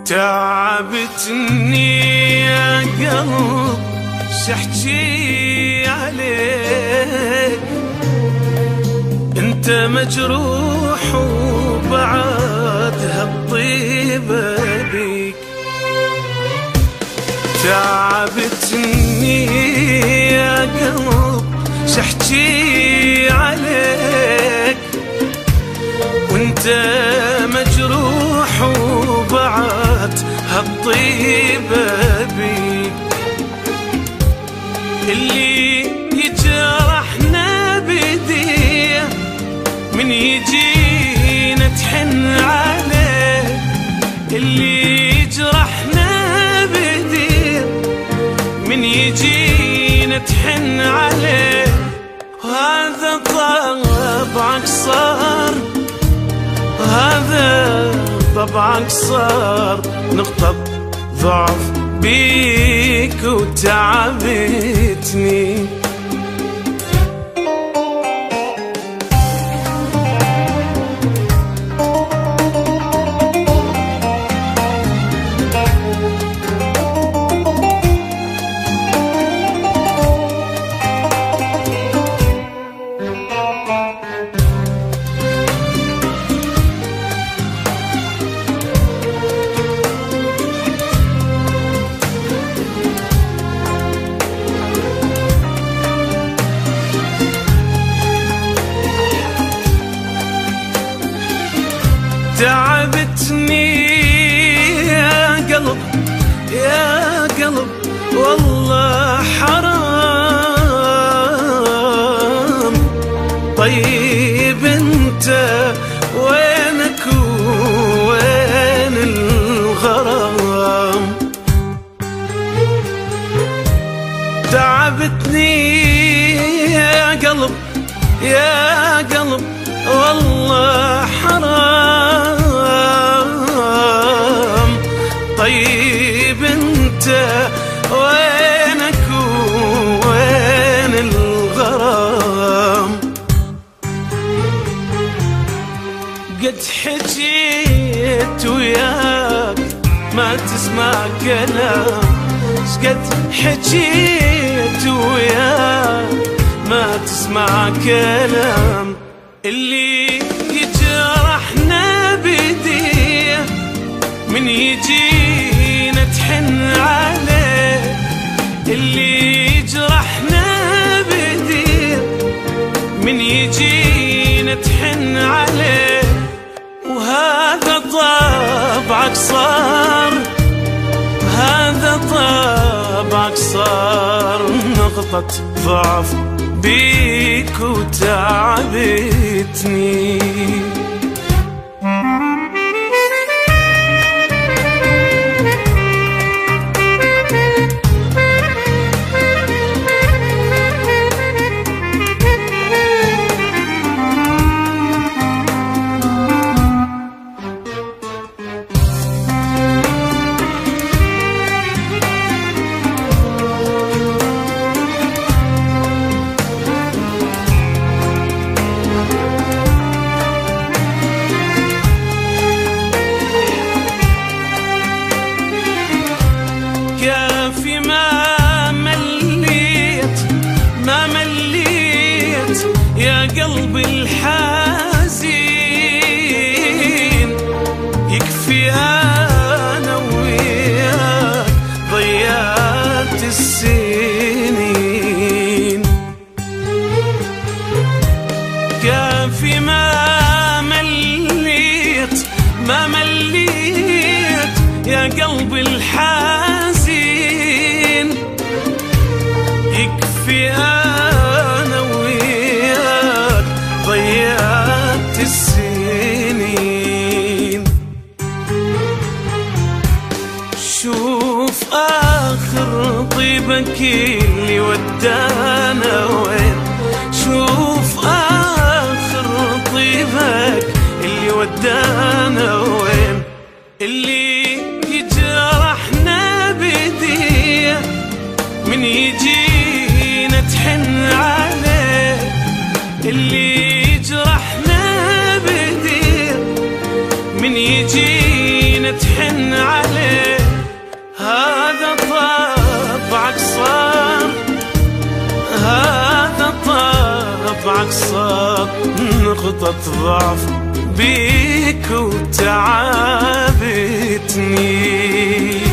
تعبتني يا قلب شحكي عليك، انت مجروح وبعد هالطيبة بيك. تعبتني يا قلب شحكي عليك، وانت مجروح وبعد هالطيبة بيك. اللي يجرحنا بديه من يجينا تحن عليه، اللي يجرحنا بديه من يجينا تحن عليه. وهذا طبعك صار، هذا طبعك صار نقطة ضعف بيك وتعبتني. تعبتني يا قلب يا قلب والله حرام. طيب انت وينك وين الغرام؟ تعبتني يا قلب يا قلب والله حرام. طيب انت وينك وين الغرام؟ قد حجيت وياك ما تسمع كلام، قد حجيت وياك ما تسمع كلام. اللي يجرحنا بديه من يجينا تحن عليه، اللي يجرحنا بديه من يجينا تحن عليه. وهذا طبعك صار، هذا طبعك صار نقطة ضعف بيك وتعبتني. كافي ما مليت ما مليت يا قلبي الحزين، يكفي أنا وياك ضيعت السنين. كافي ما مليت ما مليت يا قلبي الحزين، يكفي أنا وياك ضيعت السنين. شوف آخر طيبك اللي ودانا وين، شوف آخر طيبك اللي ودانا وين. اللي يجرحنا بديه من يجينا تحن عليه، اللي يجرحنا بديه من يجينا تحن عليه. هذا طبعك صار، هذا طبعك صار نقطة ضعف بيك وتعبتني.